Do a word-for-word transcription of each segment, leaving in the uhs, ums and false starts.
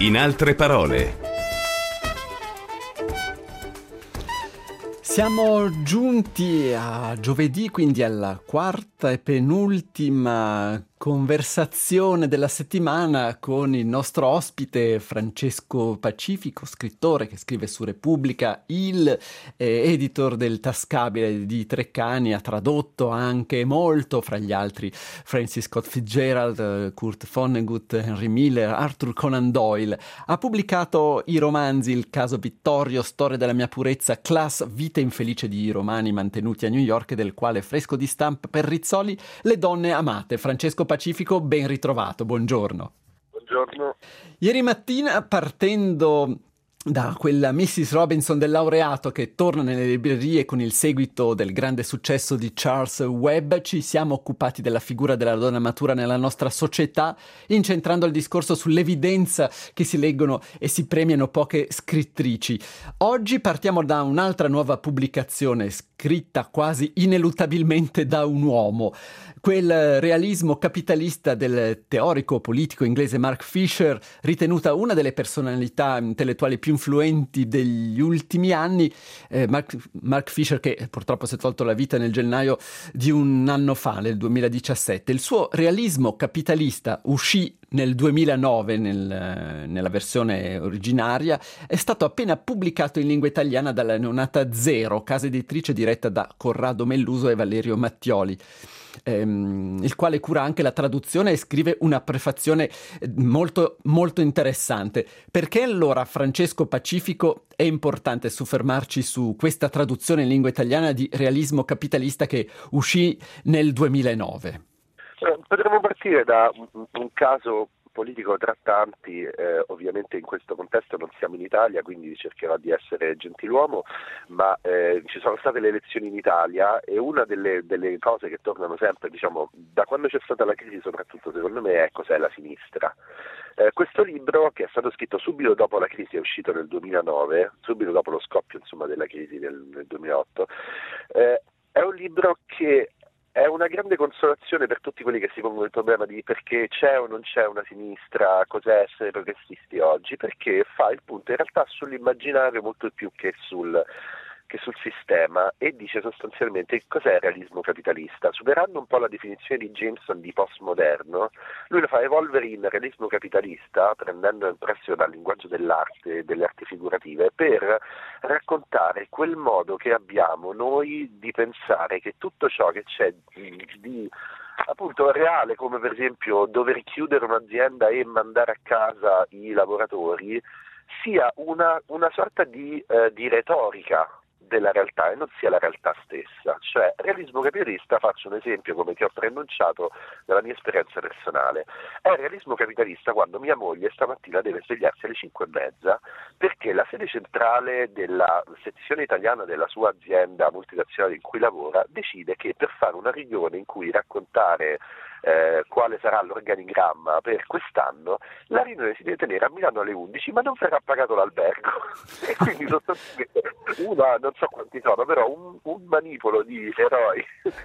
In altre parole. Siamo giunti a giovedì, quindi alla quarta e penultima conversazione della settimana con il nostro ospite Francesco Pacifico, scrittore che scrive su Repubblica, il eh, editor del Tascabile di Treccani, ha tradotto anche molto, fra gli altri Francis Scott Fitzgerald, Kurt Vonnegut, Henry Miller, Arthur Conan Doyle. Ha pubblicato i romanzi Il caso Vittorio, Storia della mia purezza, Class, Vita infelice di romani mantenuti a New York, del quale fresco di stampa per Rizzoli, Le donne amate. Francesco Pacifico, ben ritrovato, buongiorno. Buongiorno. Ieri mattina, partendo da quella missus Robinson del laureato che torna nelle librerie con il seguito del grande successo di Charles Webb, ci siamo occupati della figura della donna matura nella nostra società, incentrando il discorso sull'evidenza che si leggono e si premiano poche scrittrici. Oggi partiamo da un'altra nuova pubblicazione scritta quasi ineluttabilmente da un uomo, quel realismo capitalista del teorico politico inglese Mark Fisher, ritenuta una delle personalità intellettuali più influenti degli ultimi anni. eh, Mark, Mark Fisher, che purtroppo si è tolto la vita nel gennaio di un anno fa, nel duemiladiciassette. Il suo realismo capitalista uscì nel duemilanove nel, nella versione originaria, è stato appena pubblicato in lingua italiana dalla neonata Zero, casa editrice diretta da Corrado Melluso e Valerio Mattioli, ehm, il quale cura anche la traduzione e scrive una prefazione molto, molto interessante. Perché allora, Francesco Pacifico, è importante soffermarci su questa traduzione in lingua italiana di realismo capitalista che uscì nel duemilanove? Eh, potremmo partire da un, un caso politico tra tanti. Eh, ovviamente in questo contesto non siamo in Italia, quindi cercherò di essere gentiluomo, ma eh, ci sono state le elezioni in Italia e una delle, delle cose che tornano sempre, diciamo, da quando c'è stata la crisi, soprattutto secondo me, è cos'è la sinistra. Eh, questo libro, che è stato scritto subito dopo la crisi, è uscito nel duemilanove, subito dopo lo scoppio, insomma, della crisi del, del duemilaotto, eh, è un libro che è una grande consolazione per tutti quelli che si pongono il problema di perché c'è o non c'è una sinistra, cos'è essere progressisti oggi, perché fa il punto in realtà sull'immaginario molto più che sul, che sul sistema, e dice sostanzialmente cos'è il realismo capitalista. Superando un po' la definizione di Jameson di postmoderno, lui lo fa evolvere in realismo capitalista, prendendo in prestito dal linguaggio dell'arte e delle arti figurative, per raccontare quel modo che abbiamo noi di pensare che tutto ciò che c'è di, di appunto reale, come per esempio dover chiudere un'azienda e mandare a casa i lavoratori, sia una, una sorta di, eh, di retorica della realtà e non sia la realtà stessa. Cioè, realismo capitalista, faccio un esempio come ti ho preannunciato dalla mia esperienza personale, è realismo capitalista quando mia moglie stamattina deve svegliarsi alle cinque e mezza perché la sede centrale della sezione italiana della sua azienda multinazionale in cui lavora decide che per fare una riunione in cui raccontare Eh, quale sarà l'organigramma per quest'anno, la riunione si deve tenere a Milano alle undici, ma non verrà pagato l'albergo e quindi sostanzialmente una, non so quanti sono, però un, un manipolo di eroi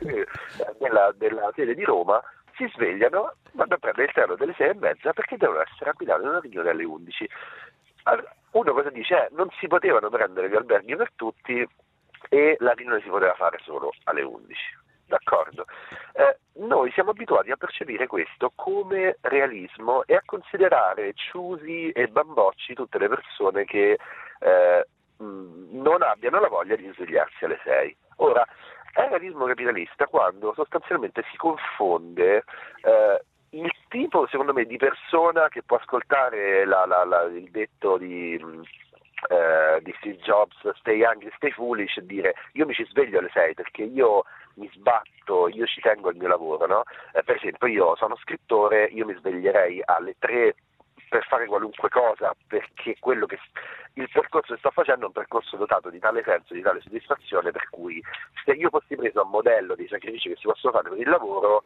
della, della sede di Roma si svegliano, vanno a prendere il treno delle sei e mezza perché devono essere a Milano in una riunione alle undici. Allora, uno cosa dice? Eh, non si potevano prendere gli alberghi per tutti e la riunione si poteva fare solo alle undici. D'accordo. Eh, noi siamo abituati a percepire questo come realismo e a considerare ciusi e bambocci tutte le persone che eh, mh, non abbiano la voglia di svegliarsi alle sei. Ora, è realismo capitalista quando sostanzialmente si confonde eh, il tipo, secondo me, di persona che può ascoltare la, la, la, il detto di... Mh, Uh, di Steve Jobs, stay angry, stay foolish, e dire io mi ci sveglio alle sei perché io mi sbatto, io ci tengo al mio lavoro, no? Uh, per esempio, io sono scrittore, io mi sveglierei alle tre per fare qualunque cosa, perché quello che il percorso che sto facendo è un percorso dotato di tale senso, di tale soddisfazione, per cui se io fossi preso a modello dei sacrifici che si possono fare per il lavoro,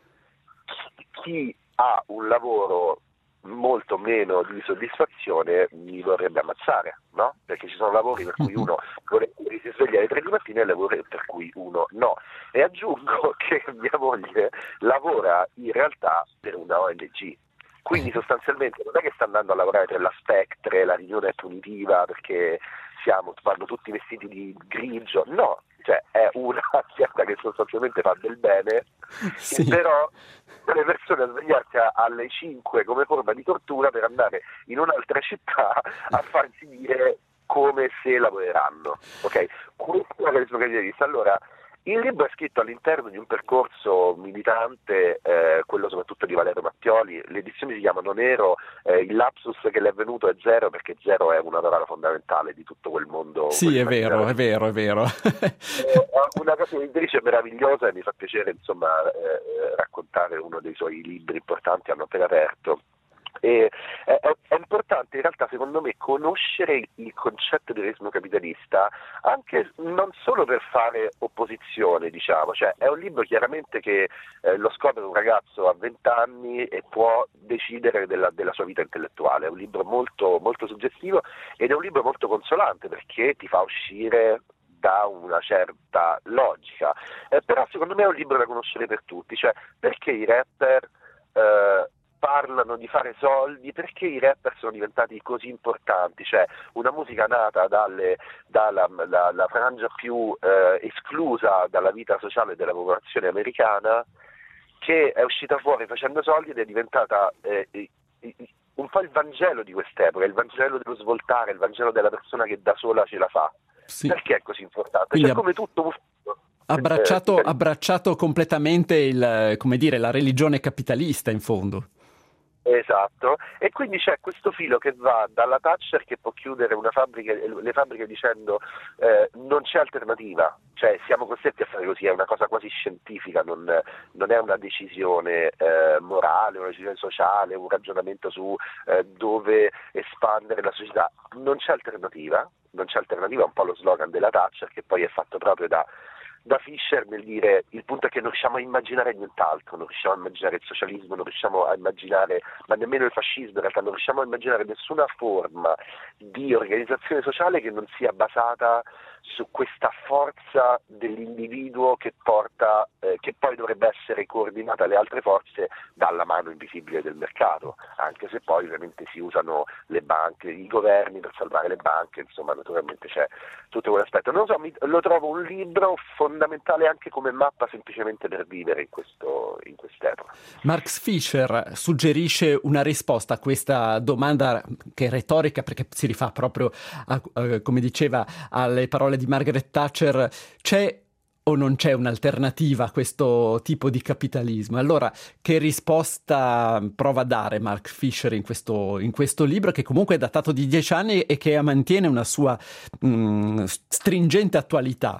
chi ha un lavoro molto meno di soddisfazione mi vorrebbe ammazzare, no? Perché ci sono lavori per cui uno vorrebbe si sveglia alle tre di mattina e lavori per cui uno no. E aggiungo che mia moglie lavora in realtà per una O N G, Quindi sostanzialmente non è che sta andando a lavorare per la Spectre, la riunione è punitiva perché siamo, vanno tutti vestiti di grigio, no, cioè è una azienda che sostanzialmente fa del bene, Sì. che però le persone a svegliarsi alle cinque come forma di tortura per andare in un'altra città a farsi dire come se lavoreranno, ok? Questo è l'organismo capitalista. Allora, il libro è scritto all'interno di un percorso militante, eh, quello soprattutto di Valerio Mattioli. Le edizioni si chiamano Nero, eh, il lapsus che le è venuto è zero, perché zero è una parola fondamentale di tutto quel mondo. Sì, è vero, è vero, è vero. È una casa editrice meravigliosa e mi fa piacere insomma eh, raccontare uno dei suoi libri importanti, hanno appena aperto. E è, è importante in realtà secondo me conoscere il concetto di realismo capitalista anche non solo per fare opposizione, diciamo, cioè è un libro chiaramente che eh, lo scopre un ragazzo a venti anni e può decidere della, della sua vita intellettuale, è un libro molto, molto suggestivo ed è un libro molto consolante perché ti fa uscire da una certa logica, eh, però secondo me è un libro da conoscere per tutti, cioè perché i rapper eh, parlano di fare soldi, perché i rapper sono diventati così importanti, cioè una musica nata dalle, dalla la, la frangia più eh, esclusa dalla vita sociale della popolazione americana, che è uscita fuori facendo soldi ed è diventata eh, un po' il Vangelo di quest'epoca, il Vangelo dello svoltare, il Vangelo della persona che da sola ce la fa. Sì. Perché è così importante? Quindi cioè, come tutto abbracciato, eh, abbracciato completamente il, come dire, la religione capitalista in fondo. Esatto, e quindi c'è questo filo che va dalla Thatcher che può chiudere una fabbrica, le fabbriche dicendo eh, non c'è alternativa, cioè siamo costretti a fare così, è una cosa quasi scientifica, non, non è una decisione eh, morale, una decisione sociale, un ragionamento su eh, dove espandere la società, non c'è alternativa, non c'è alternativa, è un po' lo slogan della Thatcher che poi è fatto proprio da da Fischer nel dire il punto è che non riusciamo a immaginare nient'altro, non riusciamo a immaginare il socialismo, non riusciamo a immaginare, ma nemmeno il fascismo in realtà, non riusciamo a immaginare nessuna forma di organizzazione sociale che non sia basata su questa forza dell'individuo che porta, eh, che poi dovrebbe essere coordinata alle altre forze dalla mano invisibile del mercato, anche se poi ovviamente si usano le banche, i governi per salvare le banche, insomma naturalmente c'è tutto quell'aspetto. Non so, mi, lo trovo un libro fondamentale anche come mappa semplicemente per vivere in questo in quest'epoca. Max Fischer suggerisce una risposta a questa domanda che è retorica perché si rifà proprio a, a, come diceva, alle parole di Margaret Thatcher: c'è o non c'è un'alternativa a questo tipo di capitalismo? Allora, che risposta prova a dare Mark Fisher in questo, in questo libro, che comunque è datato di dieci anni e che mantiene una sua mh, stringente attualità?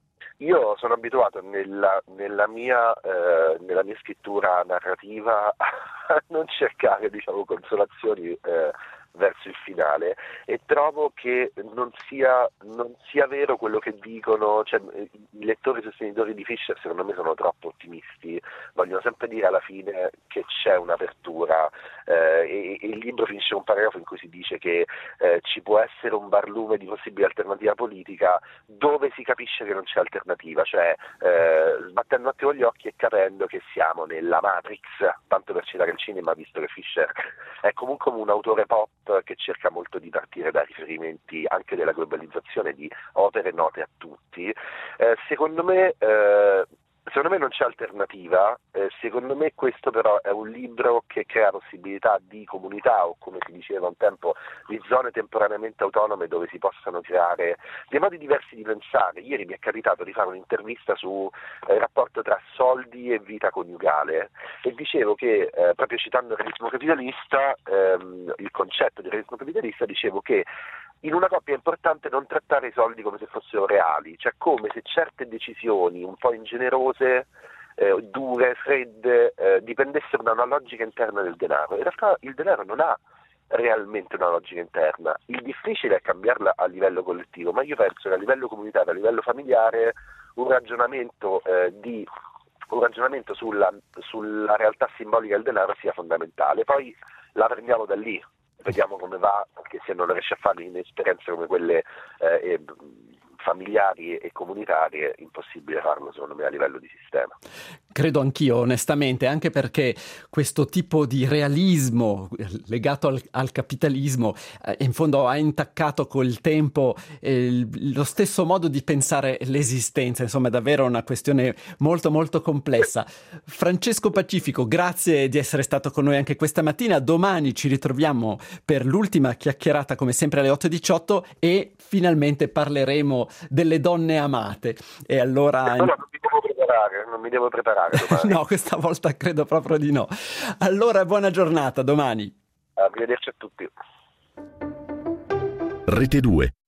Io sono abituato nella, nella, mia, eh, nella mia scrittura narrativa a non cercare, diciamo, consolazioni eh, verso il finale, e trovo che non sia, non sia vero quello che dicono, cioè, i lettori sostenitori di Fischer secondo me sono troppo ottimisti, vogliono sempre dire alla fine che c'è un'apertura eh, e, e il libro finisce con un paragrafo in cui si dice che eh, ci può essere un barlume di possibile alternativa politica dove si capisce che non c'è alternativa, cioè eh, sbattendo un attimo gli occhi e capendo che siamo nella Matrix, tanto per citare il cinema, visto che Fischer è comunque un autore pop che cerca molto di partire da riferimenti anche della globalizzazione, di opere note a tutti. Eh, secondo me eh, secondo me non c'è alternativa, eh, secondo me questo però è un libro che crea possibilità di comunità, o come si diceva un tempo, di zone temporaneamente autonome dove si possano creare dei modi diversi di pensare. Ieri mi è capitato di fare un'intervista sul eh, rapporto tra soldi e vita coniugale e dicevo che, eh, proprio citando il realismo capitalista, ehm, il concetto di realismo capitalista, dicevo che in una coppia è importante non trattare i soldi come se fossero reali, cioè come se certe decisioni un po' ingenerose, eh, dure, fredde, eh, dipendessero da una logica interna del denaro. In realtà il denaro non ha realmente una logica interna, il difficile è cambiarla a livello collettivo, ma io penso che a livello comunitario, a livello familiare, un ragionamento eh, di un ragionamento sulla, sulla realtà simbolica del denaro sia fondamentale. Poi la prendiamo da lì, vediamo come va, perché se non riesce a fare in esperienze come quelle eh, familiari e comunitarie, impossibile farlo secondo me a livello di sistema. Credo anch'io, onestamente, anche perché questo tipo di realismo legato al, al capitalismo eh, in fondo ha intaccato col tempo eh, lo stesso modo di pensare l'esistenza, insomma è davvero una questione molto molto complessa. Francesco Pacifico, grazie di essere stato con noi anche questa mattina. Domani ci ritroviamo per l'ultima chiacchierata come sempre alle otto e diciotto e finalmente parleremo delle donne amate. E allora... Eh, no, no, non mi devo preparare, non mi devo preparare domani. No, questa volta credo proprio di no. Allora, buona giornata, domani. Arrivederci a tutti. Rete due.